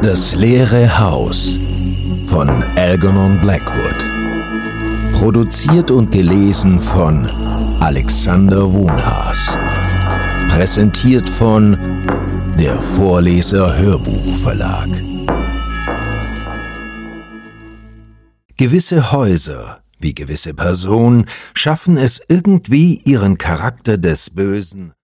Das leere Haus von Algernon Blackwood. Produziert und gelesen von Alexander Wohnhaas. Präsentiert von der Vorleser Hörbuchverlag. Gewisse Häuser, wie gewisse Personen, schaffen es irgendwie, ihren Charakter des Bösen